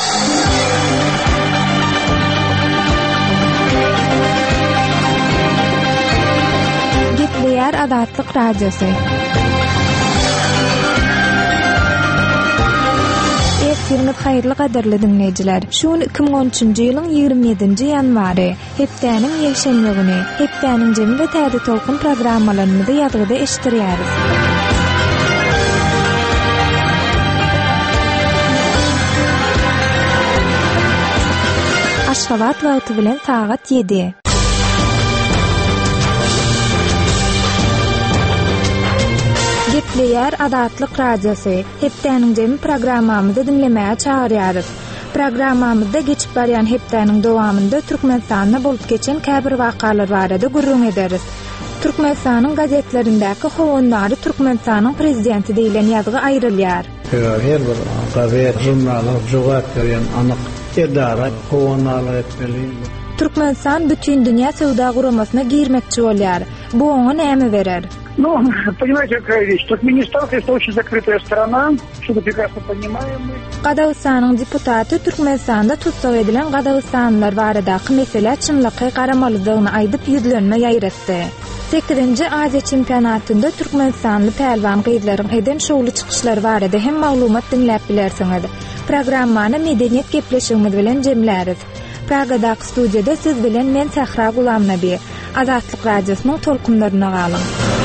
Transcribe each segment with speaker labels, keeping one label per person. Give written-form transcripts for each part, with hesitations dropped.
Speaker 1: Gepleýär Azatlyk Radiosu. Efirimiz haýyrly gaderli dinleýijiler. Şu 2013-nji ýylyň 27-nji ýanwary, hepdäniň ýeşenme güni, hepdäniň jemde täze tolkun programmalaryny ýadgyda eşdirýäris. Aşgabat wagty bilen sagat 7. Gepleýär Azatlyk Radiosu. Hepdäniň jemy programmamyzy dinlemäge çagyrýarys. Programmamyzda geçip barýan hepdäniň dowamynda Türkmenistanda bolup geçen käbir wakalar barada gurrun ederiz. Türkmenistanyň gazetlerindäki howandary Türkmenistanyň prezidenti diýilen ýazgy aýrylýar.
Speaker 2: Her bir gazet, jurnaly jogap berýän anyk edara howandary etmeli.
Speaker 1: Türkmenistan bütün dünya sowda guramasyna girmekçi bolýar. Bu oňa näme berer?
Speaker 3: Ну, понимаете, какая вещь. Туркменистан — это очень закрытая страна, что мы прекрасно понимаем.
Speaker 1: Qadagystanyň deputaty Türkmenistanda tutsak edilen Qadagystanlylar baradaky mesele çynlygy garamalydygyny aýdyp ýüzlenme ýaýratdy. 8-nji Aziýa çempionatynda Türkmenistanly pelwan gyzlaryň eden şowly çykyşlary barada hem maglumat dinläp bilersiňiz. Programmany medeniýet gepleşigimiz bilen jemläriz. Pragadaky studiýada siz bilen men Sahra Gulamnaby. Azatlyk Radiosynyň tolkunlaryna galyň.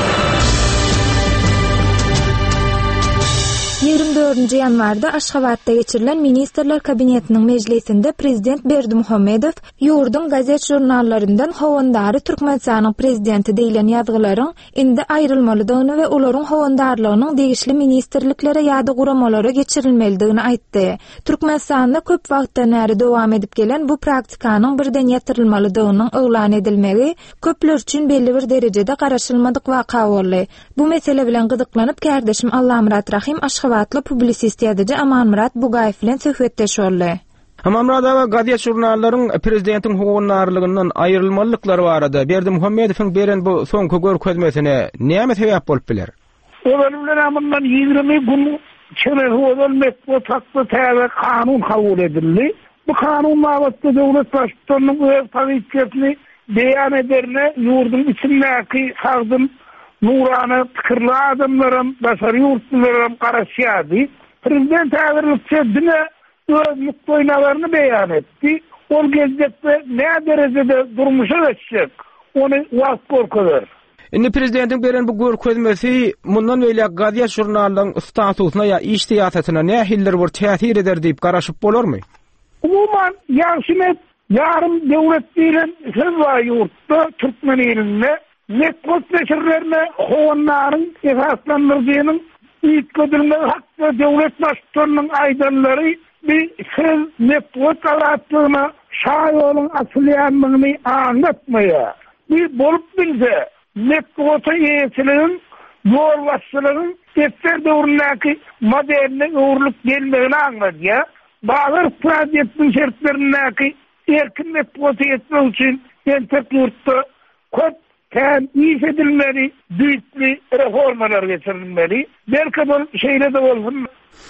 Speaker 1: 24-nji ýanwarda Aşgabatda geçirilen Ministrler Kabinetiniň mejlisinde Prezident Berdimuhammedow ýurdun gazet jurnallarynyň howandary Türkmenistanyň prezidenti diýilen ýazgylaryň indi aýrylmalydygyny we olaryň howandarlygynyň degişli ministrliklere ýa-da guramalara geçirilmelidigini aýtdy. Türkmenistanda köp wagtdan bäri dowam edip gelen bu praktikanyň birden ýetirilmalydygynyň öwlan edilmegi köpler üçin belli bir derejede garaşylmadyk waka boldy. Bu mesele bilen gyzyklanyp kardeşim Allamrat Rahim Aşgabatly publisist ýazyjy Amanmurat Bugaýew bilen söhbetleşýärler.
Speaker 4: Amanmurat gazet jurnallaryň prezidentiň howandarlygyndan aýrylmalyklary barada Berdimuhammedowyň beren bu soňky görkezmesine näme sebäp bolup biler?
Speaker 3: Olanlar amından 20 gün çene howanmek bu takdy täze kanun kabul edildi. Bu kanun mabatda döwlet başçysynyň öz tabiatçylygyny beýan ederne ýurdun içindäki hagdym nurany pikirli adamlarym, başary ýurtlarym garaşýardy. Prezident ägirlikçe dine öz muktoýnalaryny beýan etdi. Ol gelecekde näme derejede durmuşa geçecek, onu wagt görkezler.
Speaker 4: Indi prezidentiň beren bu görkezmesi mundan öýle gazet jurnalynyň statusyna ýa iş siýasatyna nähiller bir täsir eder diýip garaşyp bolarmy?
Speaker 3: Umuman ýaşymet yarım döwlet bilen söz var ýurtda Türkmen elinde network neşirlerine howanlaryň esaslandyrdygynyň ýetgidilme hakda döwlet başçysynyň aýdanlary bir söz network alatlygyna şaýolyň asylýanlygyny anlatmaýar. Bir bolup bilse network ýetiliň ýol başçylygyň geçer döwründäki moderne öwrülük gelmegini anlatýar. Bazı projektiniň şertlerindäki erkin network ýetmek üçin entek ýurtda köp kan iş edilmeli, büyüklü reformalar geçirilmeli. Belki bu şeyle de olsun.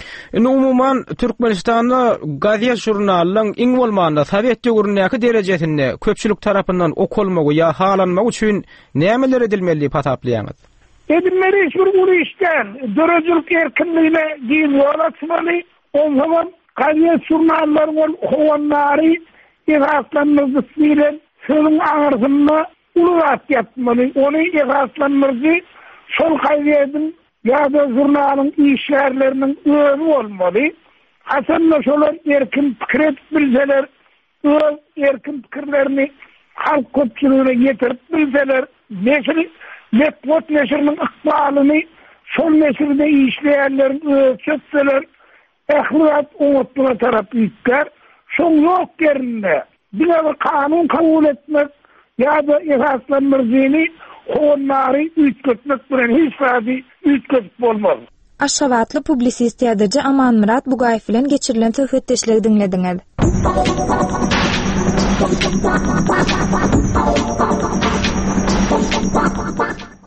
Speaker 4: Umuman Türkmenistanda gazet jurnalynyň iň bolmanda Sowet döwründäki derejesinde köpçülik tarapyndan okulmagy ýa halanmagy üçin nämeler edilmeli pasaplaýaňyz?
Speaker 3: Edilmeli şu bu işten dörejilik erkinligine giň ýol açmaly. O zaman gazet jurnallaryň howandary esaslandyrdyk bilen sözüň aňyrsyna ululat yapmaly. Onu esaslandyrdy. Şol gazetin ýa-da jurnalyň işlerleriniň özü bolmaly. Hasanla şolar erkin pikir etip bilseler, öz erkin pikirlerini halk köpçüligine ýetirip bilseler, network neşiriniň ykbalyny şol neşirde işleýänleriň öz çökseler, ähliýat umutlyga tarap ýitger. Şol ýok yerinde bir kanun kabul etmek ýa-da esaslandyrdygyny howanlary üýtgetmek bilen hiç wagty üýtgetip bolmaz.
Speaker 1: Aşgabatly publisist ýazyjy Amanmurat Bugaýew bilen geçirilen söhbetdeşleri dinlediňiz.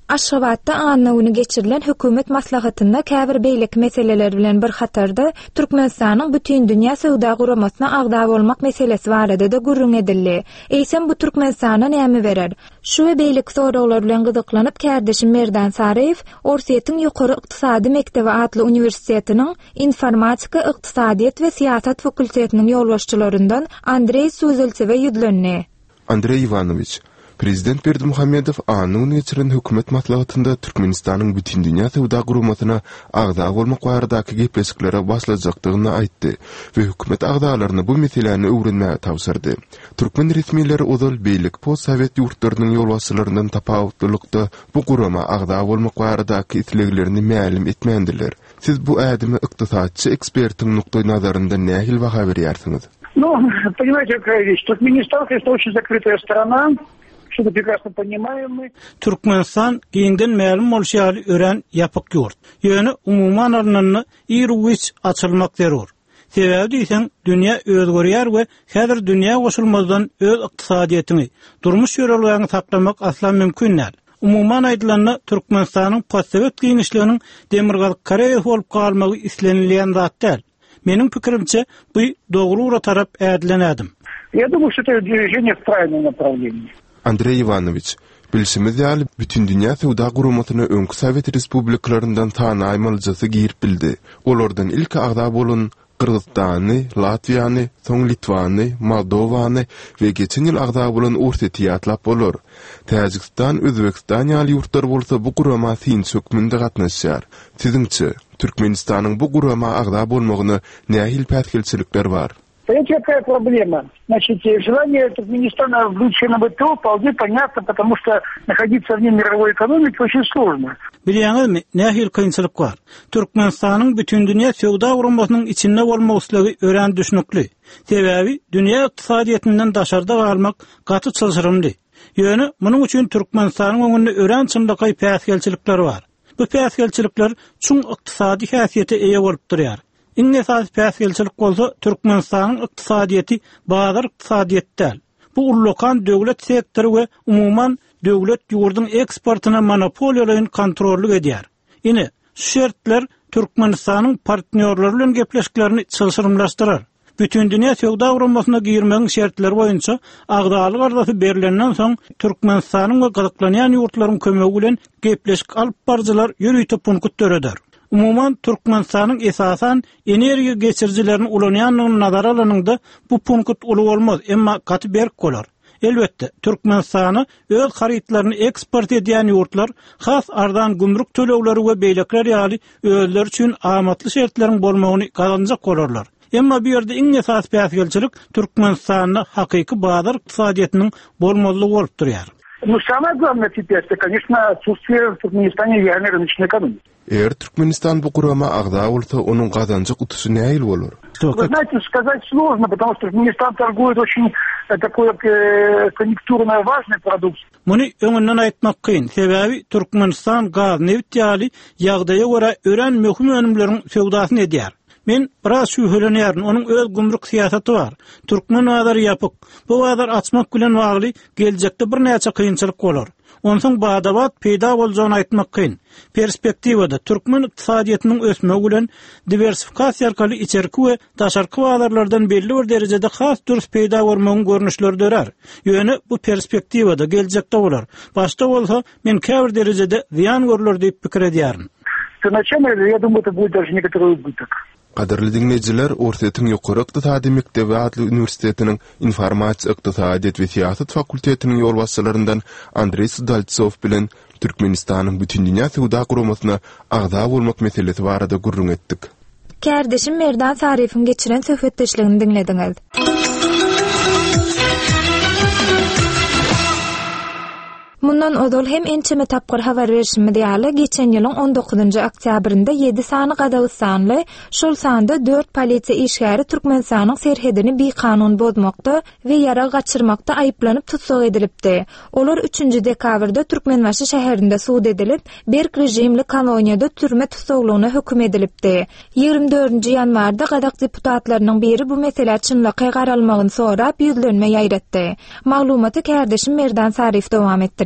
Speaker 1: Aşgabatda anawuny geçirilen hökümet maslahatynda käbir beýlik meseleler bilen bir hatarda Türkmenistanyň bütün dünýä sowda guramasyna agda bolmak meselesi barada da gurrun edildi. Eýsem bu Türkmenistana näme berer? Şu we beýlik soralar bilen gyzyklanyp kärdeşim Merdan Sarayew Orsiýetiň ýokary ykdysady mektebi adly universitetiniň informatika, ykdysadyýat we siýasat fakultetiniň ýolbaşçylaryndan Andrey Suzeltsewe ýüzlenni.
Speaker 5: Andrey Ivanoviç, Prezident Berdimuhammedow anyň geçiren hökümet maslahatynda Türkmenistanyň bütün dünýä sowda guramasyna agda bolmak baradaky gepleşiklere başlajakdygyny aýtdy we hökümet agdalaryna bu meseleni öwrenmäge tawsyrdy. Türkmen resmiýetleri ozal beýlik post-sowet ýurtlarynyň ýolbaşçylaryndan tapawutlykda bu gurama agda bolmak baradaky isleglerini mälim etmendiler. Siz bu ädimi ykdysadçy ekspertiň nukdaý nazaryndan nähil baha berýärsiňiz?
Speaker 3: Ну, понимаете, какая вещь. Туркменистан — это очень закрытая страна, что-то прекрасно понимаем мы.
Speaker 6: Türkmenistan giňden ma'lum bolşýaly ören ýapyk ýurt. Ýöne umumyň arnanyny ýerwiç açylmak zerur. Sebäbi diýsen, dünýä özgörýär we häzir dünýä goşulmazdan öz ykdysadyýetyny, durmuş ýöreligini saklamak aslan mümkin näl. Umumyň aýdylanyny Türkmenistanyň post-sowet giňişliginiň demirgalyk Koreýa bolup galmagy islenilýän zat däl. Mening pikirimçe bu dogry tarap ädilenedim.
Speaker 3: Я думаю, что это движение в правильном направлении.
Speaker 5: Andrey Ivanoviç, bilşimiz ýaly bütün dünýä sowda guramasyny öňkü Sowet respublikalaryndan tanaýmalyjasy girip bildi. Olardan ilk agda bolan Kırgızstany, Latwiýany, soň Litvany, Moldowany we geçen ýyl agda bolan Orsiýety atlap bolar. Täjikistan, Özbekistan ýaly ýurtlar bolsa bu gurama fin sökmünde gatnaşýar. Siziňçe, Türkmenistanyň bu gurama agda bolmagyny nähil pätkelçilikler bar?
Speaker 3: Понимаете, какая проблема? Значит, желание Туркменистана выйти на ВТО вполне понятно, потому что находиться вне мировой экономики очень сложно.
Speaker 6: Bilýäňizmi, nähil kynçylyk bar. Türkmenistanyň bütün dünýä sowda guramasynyň içinde bolmagyslagy ören düşnükli. Sebäbi dünýä ykdysadyýetynden daşarda galmak gaty çylşyrymly. Ýöne munyň üçin Türkmenistanyň öňünde ören çyndyky päsgelçilikler bar. Bu päsgelçilikler çuň ykdysady häsiýete eýe bolup durýar. Iň esas päsgelçilik bolsa Türkmenistanyň ykdysadyýety bazar ykdysadyýetdäl. Bu ullukan döwlet sektory we umumyň döwlet ýurdun eksportyna monopoliýalaryny kontrolly edýär. Ine şu şertler Türkmenistanyň partnerleri bilen gepleşiklerini çylşyrymlaşdyrar. Bütün dünýä sowda guramasyna girmegiň şertleri boýunça agdaly gardasy berilenden soň Türkmenistanyň we gazaklanýan ýurtlaryň kömegi bilen gepleşik alyp barjylar ýürüýte punkt töreder. Umumyň Türkmenistanyň esasan energiýa geçirjilerini ulanýanyny nazara alanyňda bu punkt uly bolmaz, emma gaty berk bolar. Elbetde Türkmenistany öz harytlaryny eksport edýän ýurtlar has ardan gümrük tölegleri we beýlekler ýaly özleri üçin amatly şertleriň bolmagyny gazanjak bolarlar. Emma bu ýerde iň esas päsgelçilik Türkmenistanyň hakyky bazar ykdysadyýetynyň bolmalygy bolup durýar.
Speaker 3: Ну, самое главное теперь, это, конечно, отсутствие в Туркменистане реальной рыночной экономики.
Speaker 5: Eğer Türkmenistan bu gurama agda bolsa, onun gazanjak utusy näil bolar?
Speaker 3: Вы знаете, сказать сложно, потому что Туркменистан торгует очень такой конъюнктурно важный продукт.
Speaker 6: Muny öňünden aýtmak kyn. Sebäbi Türkmenistan gaz, neft ýaly ýagdaýa görä ören möhüm önümleriň sowdasyny edýär. Men biraz şüphelenýärin, onuň öz gümrük siýasaty bar. Türkmen bazary ýapyk. Bu bazar açmak bilen bagly geljekde bir näçe kynçylyk bolar. Onsoň badabat peýda boljagyny aýtmak kyn. Perspektiwada Türkmen ykdysadyýetynyň ösmegi bilen diversifikasiýa arkaly içerki we daşarky bazarlardan belli bir derejede has dürüst peýda bolmagyň görnüşleri dörer. Ýöne bu perspektiwada geljekde bolar. Başda bolsa men käbir derejede ziýan görüler diýip pikir edýärin.
Speaker 3: Изначально, я думаю, это будет даже некоторый убыток.
Speaker 5: Qadarly dinleyijiler, Orsiýetiň ýokary ykdysady mektebi adly universitetiniň informasiýa ykdysadyýat we siýasat fakultetiniň ýolbaşçylaryndan Andrey Suzeltsew bilen Türkmenistanyň bütün dünýä sowda guramasyna agda bolmak meselesi barada gurrun etdik.
Speaker 1: Kärdeşim Merdan Sarayev'in geçiren söhbetdeşligini dinlediňiz. Mundan odol hem ençeme tapqır habar verişimi diýäle geçen ýylyň 19-njy oktýabrynda 7 sany Gadagystanly, şol sanda 4 polisiýa işgäri Türkmenistanyň serhedini bikanun bozmakda we ýara gaçyrmakda aýyplanyp tutsak edilipdi. Olar 3-nji dekabrda Türkmenbaşy şäherinde suud edilip, berk rejimli koloniýada türme tutsaklygyna hökm edilipdi. 24-nji ýanwarda Gadak deputatlarynyň biri bu mesele çynlykka garalmagyny sorap ýüzlenme ýaýratdy. Maglumaty kärdeşim Merdan Sarayew dowam etdirýär.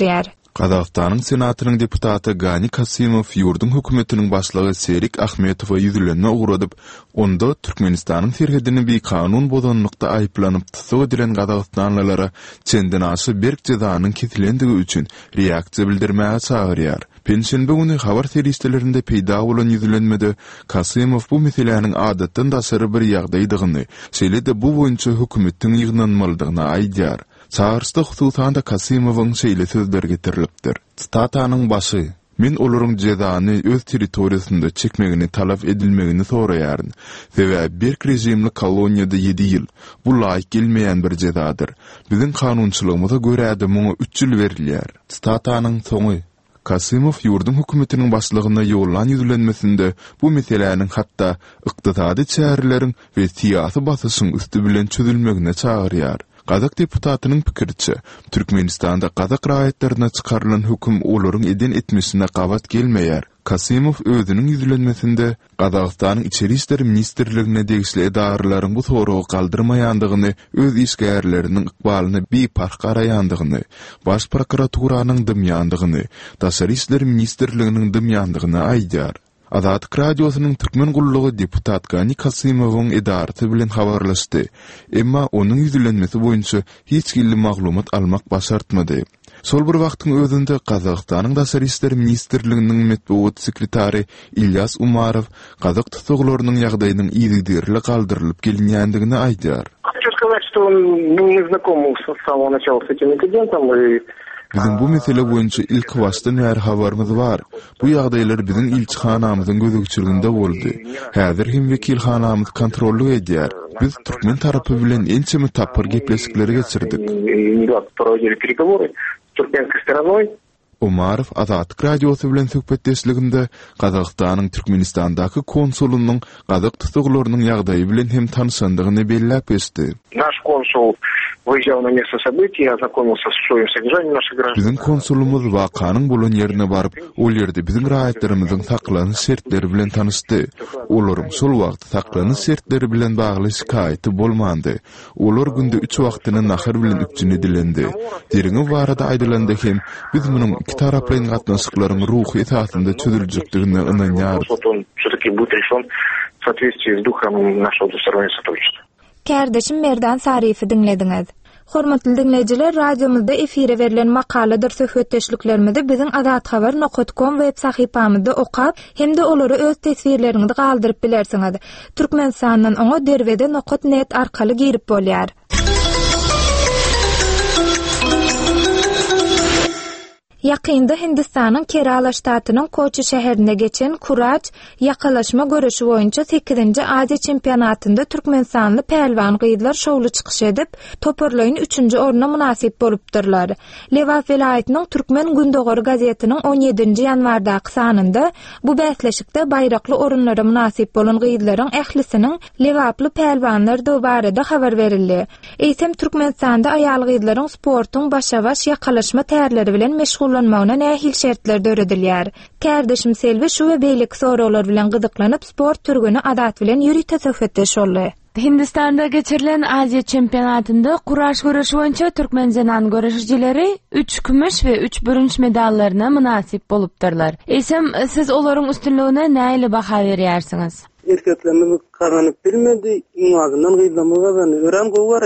Speaker 5: Qazaqstanyň Senatynyň deputaty Gani Kasimow ýurdun hökümetiniň başlygy Serik Ahmetowa ýüzlenme uğradyp, onda Türkmenistanyň serhedini bir kanun bozanlykda aýplanyp tutup edilen Qazaqstanlylara çenden aşy berk jazanyň kesilendigi üçin reaksiýa bildirmäge çagyrýar. Pensiýa güni habar seriýetlerinde peýda bolan ýüzlenmede Kasimow bu meseleniň adatdan daşary bir ýagdaýdygyny, şeýle-de bu boýunça hökümetiň ýygnanmalydygyna aýdýar. Çağırışda hususanda Kasimowyň şeýle sözler getirilipdir. Statanyň başy: "Men olaryň jazany öz territoriýasynda çekmegini talap edilmegini soraýaryn. Sebäbi bir rejimli koloniýada 7 ýyl. Bu laýyk gelmeýän bir jazadyr. Biziň kanunçylygymyza görä-de muňa 3 ýyl berilýär." Statanyň soňy Kasimow ýurdun hökümetiniň başlygyna ýollan ýüzlenmesinde bu meseleniň hatda ykdysady çäreleriň we siýasy basyşyň üstü bilen çözülmegine çagyrýar. Qazaq deputatynyň pikirçe, Türkmenistanda Qazaq raýatlaryna çykarylan höküm olaryň eden etmesine gabat gelmeýär. Kasimow özüniň ýüzlenmesinde Qazaqstanyň içeri işler ministrligine degişli edaralaryň bu soragy galdyrmaýandygyny, öz işgärleriniň ykbalyny bepark garaýandygyny, baş prokuraturynyň dymýandygyny, daşary işler ministrliginiň dymýandygyny aýdýar. Azatlyk radiosynyň türkmen gullugy deputat Gani Kasimowyň edarasy bilen habarlaşdy. Emma onuň ýüzlenmesi boýunça hiç gilli maglumat almak başartmady. Sol bir wagtyň özünde Qazaqstanyň daşary işler ministrliginiň medeniýet sekretary İlyas Umarow Qazaq tutuglarynyň ýagdaýynyň ýygydyryly galdyrylyp gelinýändigini aýdýar.
Speaker 7: Хочу сказать, что мы не знакомы с самого начала с этим инцидентом.
Speaker 5: Bizim bu mesele boýunça ilk wagtdan bäri habarymyz bar. Bu ýagdaýlar biziň ilçihanamyzyň gözükçüliginde boldy. Häzir hem wekilhanamyz kontrolly edýär. Biz türkmen tarapy bilen ençemi tapyr gepleşikleri geçirdik. Umarow Azatlyk radiosu bilen söhbetdeşliginde Qazaqstanyň Türkmenistandaky konsuluynyň Qazaq tutuglarynyň ýagdaýy bilen hem tanışandygyny belläp geçdi.
Speaker 7: Наш консул выезжал на место событий, ознакомился с условием содержания наших граждан.
Speaker 5: Bizim konsulumuz wakanyň bolan ýerine baryp, ol ýerde biziň raýatlarymyzyň saklanyş şertleri bilen tanışdy. Olaryň şol wagt saklanyş şertleri bilen bagly şikaýaty bolmandy. Olar günde 3 wagtyny nahar bilen üçüni dilendi. Deriňi barada aýdylanda hem biz munyň iki taraplyň gatnaşyklaryň ruhy esasynda çözüljekdigine ynanýar.
Speaker 7: Всё-таки будет решен в соответствии с духом нашего двустороннего сотрудничества.
Speaker 1: Kärdeşim Merdan Sarifi dinlediňiz. Hormatly dinleyijiler, radiomyzda efire berilen makalalar söhbetdeşliklerimizi biziň azathabar.com web sahypamyzda okap, hemde olary öz tesbirleriňizi galdyryp bilersiňiz. Türkmenistanyň oňa derwede.net arkaly girip bolýar. Ýakynda Hindistanyň Kerala ştatynyň Kochi şäherinde geçen kuraç ýakalaşma görüşi boýunça 8-nji Aziýa çempionatynda türkmenistanly pälwan gyýdylar şowly çykyş edip, toporlaýyn 3-nji oruna munasip bolupdyrlar. Lewap welaýatynyň Türkmen Gündogary gazetiniň 17-nji ýanwardaky sanynda bu bäsleşikde baýrakly orunlara munasip bolan gyýdylaryň ählisiniň lewaply pälwanlar barada habar berildi. Eýsem Türkmenistanda aýal gyýdylaryň sportyň başa-baş ýakalaşma tärleri bilen meşgul kullanmagyna nähil şertler döredilýär. Kärdeşim Selvi şu we beýlik soralar bilen gyzyklanyp sport türüni adat bilen ýürüte söhbetdeş boldy.
Speaker 8: Hindistanda geçirilen Aziýa çempionatynda kuraş görüşi boýunça türkmen zenan görüşçileri 3 kümüş we 3 bürünç medallaryna munasip bolupdyrlar. Eýsem siz olaryň üstünligine näle baha berýärsiňiz?
Speaker 9: Erkeklerimiz kazanıp bilmedi, iňagyndan gyzamyzdan ören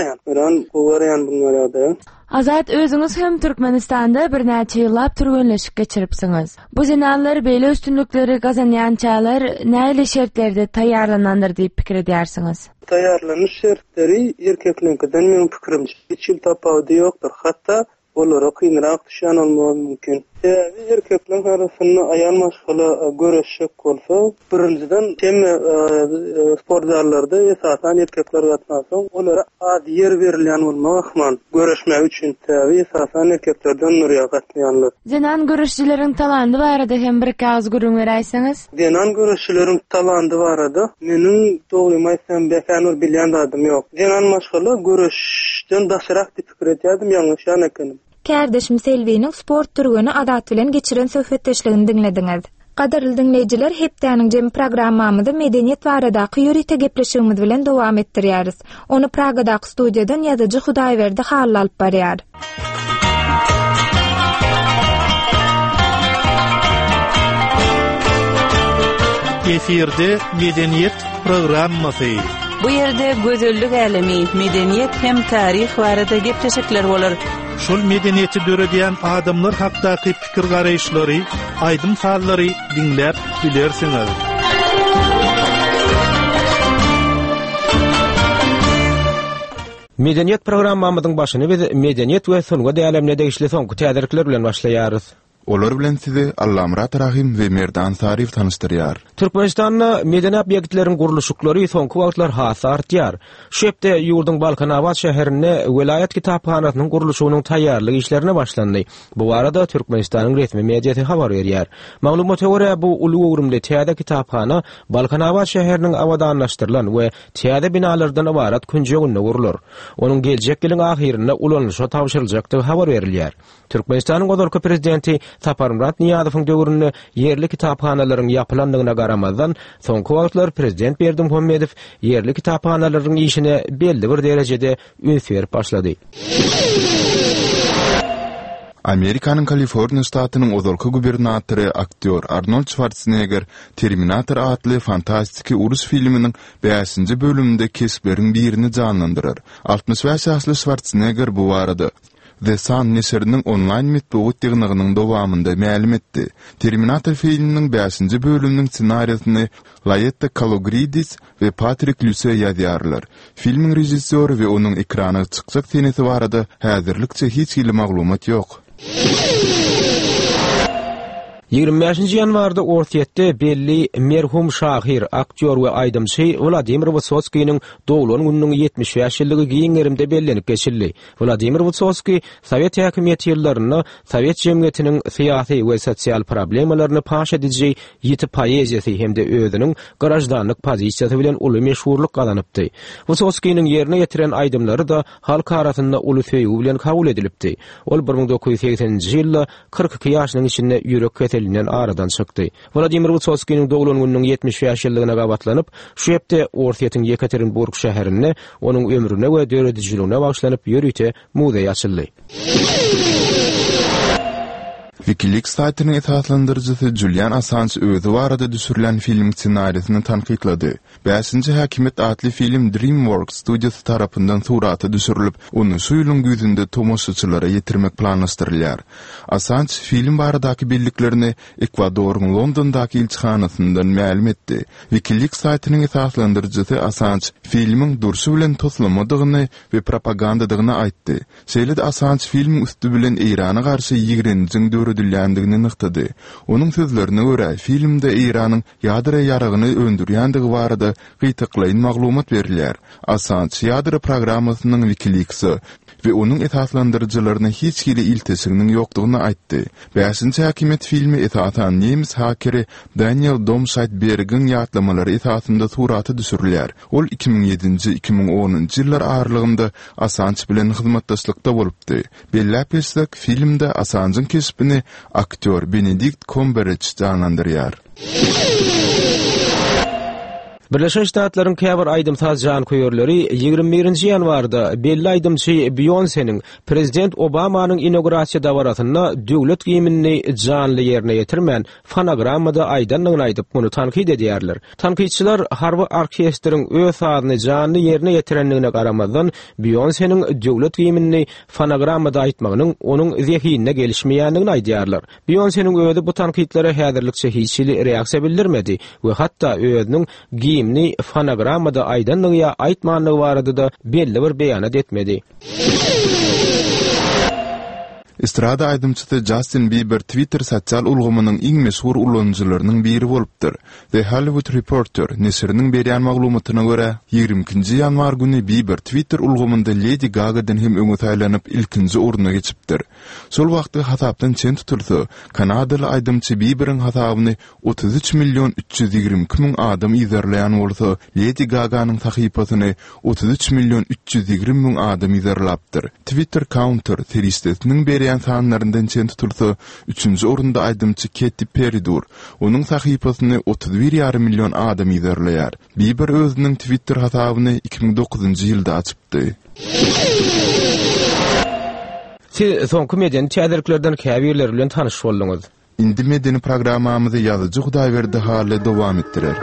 Speaker 9: gowaryan bunlara.
Speaker 8: Azat, özüňiz hem Türkmenistanda bir näçe ýyllap türgenleşik geçiripsiňiz. Bu zenallar beýle üstünlikleri gazanýançalar näle şertlerde taýýarlanandyr diýip pikir edýärsiňiz?
Speaker 9: Taýýarlanyş şertleri erkeklerden meniň pikirimçe hiç tapawdy ýokdur. Hatda olara kynrak düşýän bolmagy mümkin. Erkekler arasynda aýal maşgala görüşjek bolsa, birinciden hem sportdarlarda esasan erkekler gatnaşsa, olara ady ýer berilýän bolmagy ahman. Görüşmek üçin täze esasan erkeklerden nurya gatnaýanlar.
Speaker 8: Zenan görüşçileriň talandy barada hem bir kağız gürüň beräýsiňiz?
Speaker 9: Zenan görüşçileriň talandy barada meniň dogrymaýsam bekanur bilýän adam ýok. Zenan maşgala görüşden daşarak pikir edýärdim, ýalňyş eken.
Speaker 1: Kärdeşim Selvi'niň sport türüni adat bilen geçiren söhbetdeşligini dinlediňiz. Gaderly dinleyijiler, hepdäniň jem programmamyzda medeniýet baradaky ýürüte gepleşigimiz bilen dowam etdirýäris. Onu Pragadaky studiýadan ýazyjy Hudaýberdi Halil alyp barýar.
Speaker 10: Efirde Medeniyet programmasy.
Speaker 11: Bu yerde gözellük alemi, medeniyet hem tarih barada gepleşikler bolar.
Speaker 10: Şol medeniyeti döredýän adamlar hakdaky pikir garaýşlary, aýdym sallary dinläp bilersiňiz.
Speaker 4: Medeniyet programmamyzyň başyny biz medeniyet we soňga dälemle degişli soňky täderlikler bilen başlaýarys.
Speaker 5: Olar bilen sizi Allamrat Rahim ve Merdan Sarif tanıştırýar.
Speaker 4: Türkmenistanda medeni obýektleriň guruluşyklary soňky wagtlar hasy artýar. Şu hepde ýurdun Balkanawat şäherine welayet kitapxanasynyň guruluşynyň taýýarlyk işlerine başlandy. Bu arada Türkmenistanyň resmi mediýasy habar berýär. Maglumata görä bu uly öwrümli täze kitapxana Balkanawat şäheriniň awadanlaşdyrylan we täze binalardan ibarat künjeginde gurulur. Onuň geljek ýylyň ahyrynda ulanışa tapşyryljakdygy habar berilýär. Türkmenistanyň gozorky prezidenti Saparmurat Niýazowyň döwründe yerli kitaphanalaryň ýapylandygyna garamazdan soňky wagtlar prezident Berdimuhammedow yerli kitaphanalaryň işine belli bir derejede üns berip başlady.
Speaker 5: Amerikanyň Kaliforniýa ştatynyň ozalky gubernatory aktyor Arnold Schwarzenegger Terminator adly fantastiki urus filminiň 5-nji bölüminde kespleriň birini canlandyrar. 65 ýaşly Schwarzenegger bu arada The Sun nesirinin online mitbuğut ýygnygynyň dowamynda ma'lum etdi. Terminator filminiň 5-nji bölüminiň ssenariýasyny Laeta Kalogridis we Patrick Luce ýazýarlar. Filmiň rejissöri we onuň ekrana çykjak senesi barada häzirlikçe hiç ýyly maglumat ýok.
Speaker 4: 25-nji ýanwarda Ortiýetde belli merhum şahir, aktyor we aýdymçy Vladimir Vysotskynyň dowlan gününiň 70 ýaşlygy giňerimde bellenip geçildi. Vladimir Vysotsky Sowet häkimiýeti ýyllaryny Sowet jemgyýetiniň syýasy we sosial problemalaryny paş edici ýiti poeziýasy hemde özüniň garajdanlyk pozisiýasy bilen uly meşhurlyk gazanypdy. Vysotskynyň ýerine ýetiren aýdymlary da halk arasynda uly söýgü bilen kabul edilipdi. Ol 1980-nji ýylda 42 ýaşynyň içinde ýürek elinden aradan çykdy. Vladimir Vysotskynyň dowlan gününiň 70 ýaşlygyna gabatlanyp, şu hepde Ortiýetiň Yekaterinburg şäherine, onuň ömrüne we döredijligine bagşlanyp ýörüte muzeý açyldy.
Speaker 5: Wikileaks saytynyň esaslandyrjysy Julian Assange özü barada düşürilen film ssenariýasyny tanqyklady. 5-nji häkimet adly film DreamWorks studiýasy tarapyndan suraty düşürilip, onu şu ýylyň güzünde tomoşaçylara ýetirmek planlaşdyrylýar. Assange film baradaky billiklerini Ekwadoryň Londondaky ilçihanasyndan ma'lum etdi. Wikileaks saytynyň esaslandyrjysy Assange filmiň durşy bilen toslamadygyny we propagandadagyny aýtdy. Şeýle Assange film üstü bilen Irana garşy 20-nji döredilýändigini nyktady. Onuň sözlerine görä, filmde Iranyň ýadra ýaragyny öndürýändigi barada gytyklaýan maglumat berilýär. Assange ýadra programmasynyň Wikileaks'y we onuň esaslandyrjylaryna hiç ýyly iltisiginiň ýokdugyny aýtdy. 5-nji häkimet filmi esasany nemis hakeri Daniel Domscheit-Bergin ýatlamalary esasynda suraty düşürilýär. Ol 2007-2010-njy ýyllar aralygynda Assange bilen hyzmatdaşlykda bolupdy. Belläp etsek, filmde Assange'ın kesbini aktör Benedict Cumberbatch canlandyrýar.
Speaker 4: Birleşen Ştatlaryň käbir aýdymsaz jan koýerleri 21-nji ýanwarda belli aýdymçy Beyoncé'niň prezident Obamanyň inaugurasiýa dawratyna döwlet giýimini janly ýerine ýetirmän fonogrammada aýdanlygyny aýdyp muny tanqid edýärler. Tanqidçiler Harvard orkestriň öz sazyny janly ýerine ýetirenligine garamazdan Beyoncé'niň döwlet giýimini fonogrammada aýtmagynyň onuň zehinine gelişmeýändigini aýdýarlar. Beyoncé'niň özü bu tanqidlere häzirlikçe hiç ýyly reaksiýa bildirmedi we hatda özüniň giyimni fonogrammada aýdanlygy aýtmanlygy barada da belli bir beýanat etmedi.
Speaker 5: Estrada aýdymçysy Justin Bieber Twitter sosial ulgamynyň iň meşhur ulanjylarynyň biri bolupdyr. The Hollywood Reporter nesiriniň berýän maglumatyna görä, 22-nji ýanwar güni Bieber Twitter ulgamynda Lady Gaga'dan hem öňe taýlanyp ilkinji oruna geçipdir. Şol wagtda hasapdan çen tutulsa, Kanadaly aýdymçy Bieber'iň hasabyny 33.320.000 adam izlerleýän bolsa, Lady Gaga'nyň sahypasyny 33.320.000 adam izlerläpdir. Twitter counter serisining berýän sanlaryndan çen tutulsa, 3-nji orunda aýdymçy Katy Perry'dur. Onuň sahypasyny 31,5 milyon adam izlerleýär. Bieber özüniň Twitter hasabyny 2009-njy ýylda açypdy.
Speaker 4: Siz soňky medeni täderliklerden käbirler bilen tanyş boldyňyz.
Speaker 5: indi medeni programmamyzy ýazyjy Hudaýberdi haly dowam etdirer.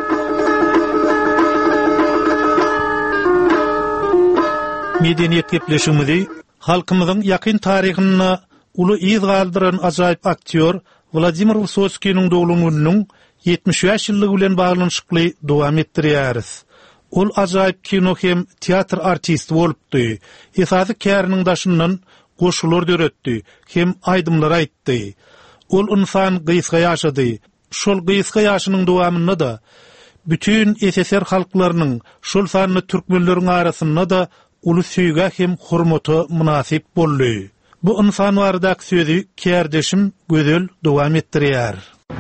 Speaker 10: Medeniyet gepleşigimizi halkymyzyň ýakyn taryhyna uly iz galdyran ajaýyp aktyor Vladimir Vysotskiyň dowlunynyň 70 ýyllygy bilen baglanyşykly dowam etdirýäris. Ol ajaýyp kino hem teatr artisti bolupdy. Esasy käriniň daşyndan goşular döretdi, hem aýdymlar aýtdy. Ol insan gysga ýaşady. Şol gysga ýaşynyň dowamynda da bütün SSR halklarynyň, şol sanly türkmenleriň arasynda da uly süýge hem hurmaty münasip boldy. Bu insan baradaky sözi kärdeşim gözel dowam etdirýär.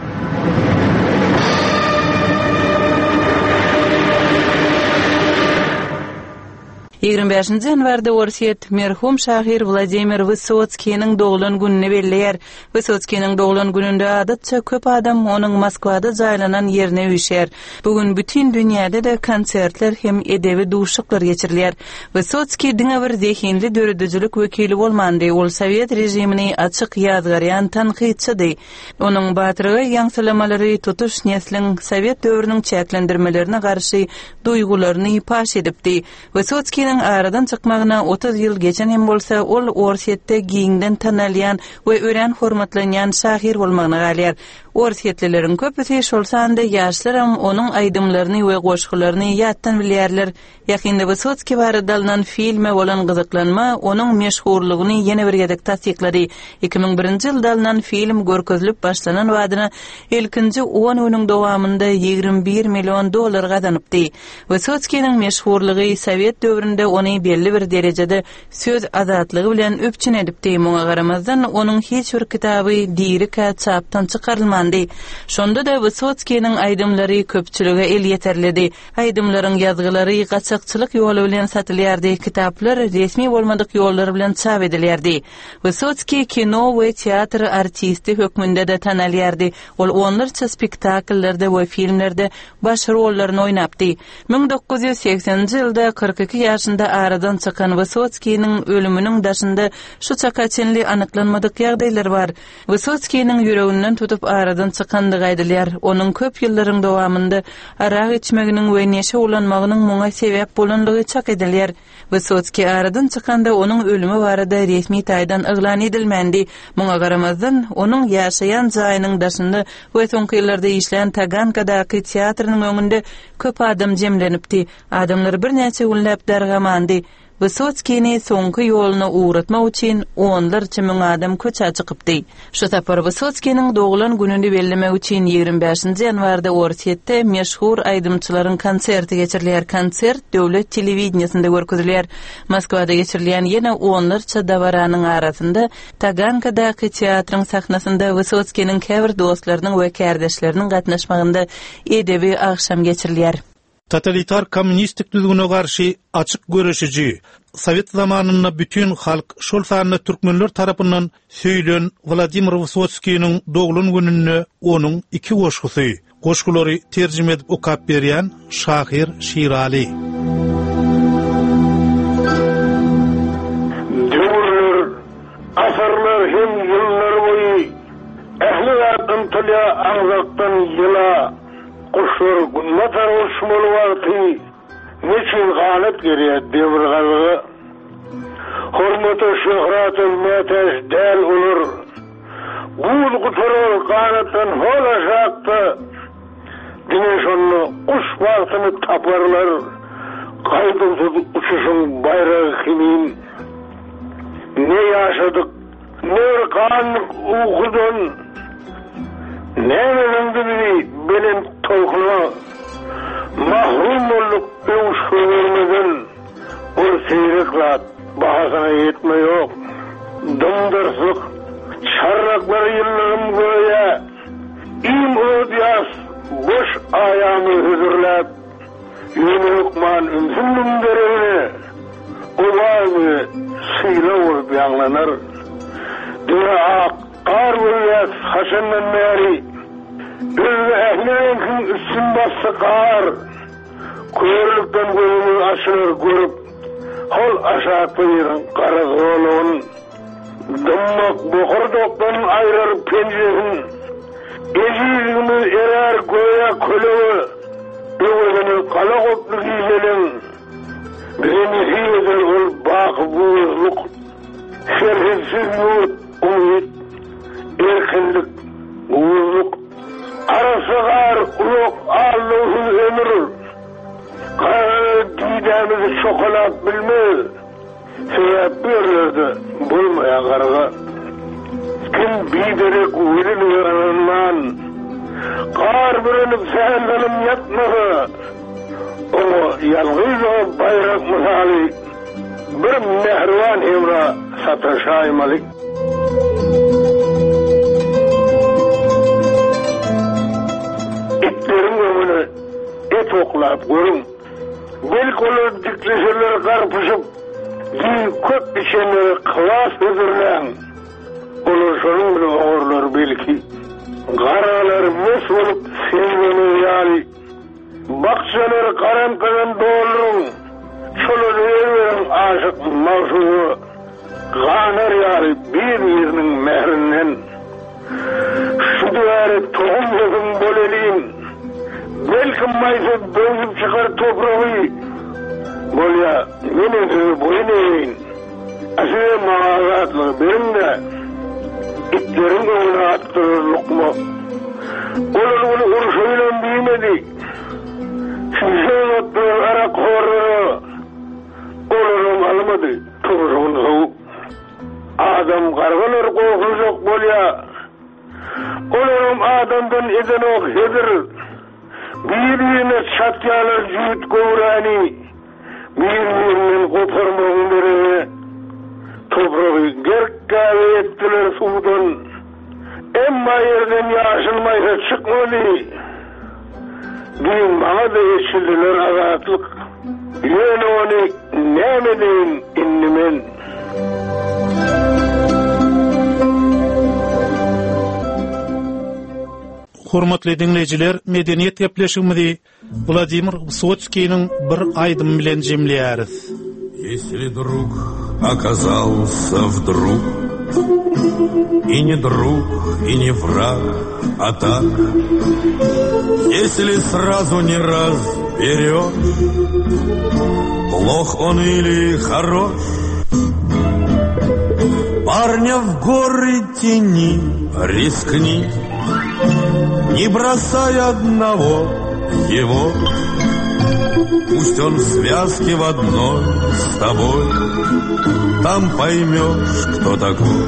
Speaker 11: 25 ýanwarda Orsiýet merhum şahyr Vladimir Vysotskiýnyň doglan gününi belleýär. Vysotskiýnyň doglan gününde adatça köp adam onuň Moskwada jaýlanan ýerine üşär. Bugün bütün dünýäde de konsertler hem edebi duşuklar geçirilýär. Vysotskiy diňe bir zehinli döredüjilik wekili bolmandy. Ol Sowet rejimini açyk ýazgaryan tanqidçidy. Onuň batyrygy ýaňsylamalary tutuş nesliň Sowet döwrüniň çäklendirmelerine garşy duýgularyny paş edipdi. Vysotskiy aradan çykmagyna 30 ýyl geçen hem bolsa ol Orsiýetde giňden tanalýan we ören hormatlanýan şahyr bolmagyna galýar. Orsiýetlileriň köpüsi şol sanda ýaşlaram onuň aýdymlaryny we goşgularyny ýatdan bilýärler. Ýakynda Vysotskiy baradalynan filme bolan gyzyklanma onuň meşhurlygyny ýene bir gedek tasdiklady. 2001-nji ýylda alynan film görkezilip başlanan wadyna ilkinji 10 ýylyň dowamynda $21 million gazanypdy. Vysotskiýnyň meşhurlygy Sowet döwründe ony belli bir derejede söz azatlygy bilen öpçün edipdi. Muňa garamazdan onuň hiç bir kitaby dirika çapdan çykarylmady. Şonda da Vysotskiýnyň aýdymlary köpçülüge el ýeterlidi. Aýdymlaryň ýazgylary gaçakçylyk ýoly bilen satylýardy. Kitaplar resmi bolmadyk ýollar bilen çap edilýärdi. Vysotskiy kino we teatr artisti hökmünde de tanalýardy. Ol onlarça spektakllerde we filmlerde baş rollaryny oýnapdy. 1980-nji ýylda 42 ýaşynda aradan çykan Vysotskiýnyň ölüminiň daşynda şu çakaçenli anyklanmadyk ýagdaýlar bar. Vysotskiýnyň ýüreginden tutup aradan çykandygy aýdylýar. Onuň köp ýyllaryň dowamynda arak içmeginiň we neşe ulanmagynyň muňa sebäp bolandygy çak edilýär. Vysotskiy aradan çykanda onuň ölümi barada resmi taýdan eglan edilmendi. Muňa garamazdan onuň ýaşaýan jaýynyň daşynda we soňky ýyllarda işleýän Tagankadaky teatrynyň öňünde köp adam jemlenipdi. Adamlar bir näçe günläp dargamandy. Vysotskiýni soňky ýoluny uğratmak üçin onlarça müň adam köçe çykypdy. Şu tapar Vysotskiýnyň doglan gününi bellemek üçin 25-nji ýanwarda Orsiýetde meşhur aýdymçylaryň konserti geçirilýär. Konsert döwlet telewiziýasynda görkezilýär. Moskwada geçirilýän ýene onlarça dawaranyň arasynda Tagankadaky teatryň sahnasynda Vysotskiýnyň käbir dostlarynyň we kärdeşleriniň gatnaşmagynda edebi akşam geçirilýär.
Speaker 10: Totalitar kommunistik düzgüne garşy açyk göreşiji Sowet zamanynda bütün halk şol sanly türkmenler tarapyndan söýlen Vladimir Vysotskiýnyň doglan gününe onuň iki goşgusy, goşgulary terjime edip okap berýän Şahyr Şirali.
Speaker 3: Döwürler, asarlar hem ýyllar boýy ähli wagtyn tülýä aňzakdan ýyla Kuşlar günmatar olşmalı vakti neçin galet geriyet devir galığı hormatı şöhratı meteş del olur gul kuturur kanattan hola şaktı güneş onu kuş vaktini taparlar kaydımsız uçuşun bayrağı kimin ne yaşadık ne kanlık uğudun Nämeňdi bilen tolkuna mahrum bolduk öňüşlerimizen ol seýreklat bahasyna ýetme ýok. Döndürsyk çarraklary ýyllarym goýa im ödýas boş aýamy hüzürläp ýönükman ümsünüm derine owaly syýlawur ýanglanar. Dura Qar wiyas haşandan meri Özü ehliyekin üstün bası qar Körlükten gözünü aşılır görüp Hol aşağı yerin qarız oğluğun Dımmak bukur doktan ayrar pencesin Ezizimiz erer goya kölöwe öwelini kala goplu giyelen birini hiyeder ol bakı buğuzluk şerhetsizlik umut erkinlik buğuzluk arasıgar uluk Allah'ın ömrü didemizi çokolat bilmez sebep verirdi bulmaya karga kim biderek uyulun verenman kar bürünüp sehendenim yatmadı o yalgız o bayrak misali bir mehrivan hemra satışaymalık itlerin ömünü et oklap görün belki olur dikleşirleri karpışıp köp içenleri kılas ödürlen olur şunun bile oğurlar belki karalar mes olup sevgini yali bakçaları karan karan doğurun çolu verin aşık mavşuğu kanar yali birinin mehrinden şu duvarı tohum yakın boleliğin belki maysa dövüp çıkar toprağı bolya yine boyun eğin aşırı mağazatlı benim de itlerin önüne attırır lokma olur bunu urşuyla büyümedi şişe attırır arak horruru olurum almadı turşun soğuk adam kargınır korkun yok bolya olurum adamdan eden ok hedir birbirine çatyalar cüt kovrani birbirinin koparmağın biri toprağı gerk kahve ettiler sudan emma yerden yaşılmaysa çıkmadı dün bana da yeşildiler azatlık yön onu nemedeyim innimen
Speaker 10: Hormatly dinleyijiler, medeniyet gepleşigimizi Vladimir Vysotskийning bir aydım bilen jemleýäris.
Speaker 12: Если друг оказался вдруг и не друг, и не враг, а так, если сразу не разберёшь, плох он или хорош, парня в горы тяни, рискни, не бросай одного его. Пусть он в связке в одной с тобой, там поймешь, кто такой.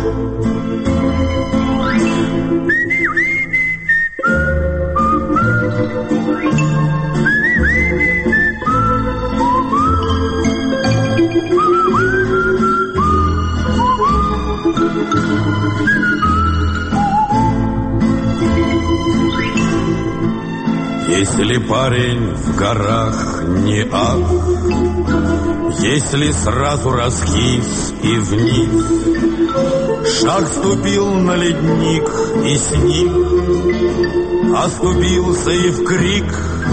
Speaker 12: Если парень в горах не ах, если сразу раскис и вниз, шаг ступил на ледник и сник, оступился и в крик,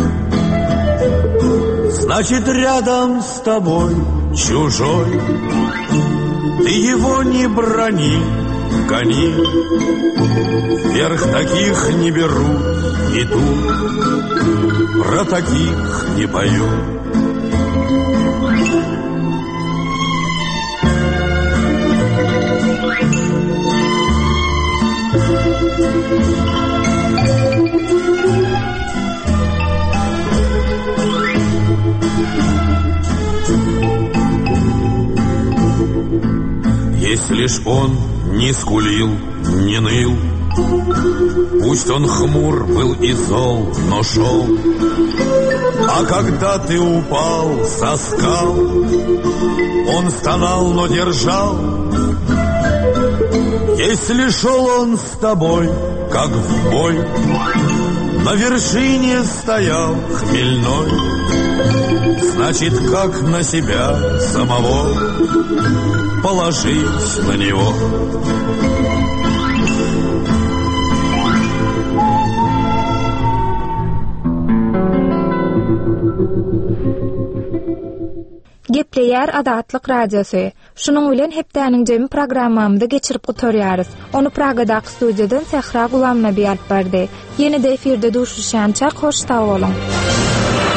Speaker 12: значит рядом с тобой чужой, ты его не брони, гони, вверх таких не берут, и тут про таких не поют. Если ж он не скулил, не ныл, пусть он хмур был и зол, но шел. А когда ты упал со скал, он стонал, но держал. Если шел он с тобой, как в бой, на вершине стоял хмельной, значит, как на себя самого положить на него.
Speaker 1: Gepleýär Adatlyk radiosu. Şunuň bilen hepdäniň jemy programmamyzda geçirip gutarýarys. Onu Pragadaky studiýadan Sehra Gulamna biýalp berdi. Ýene-de efirde duşuşança hoş tag bolun.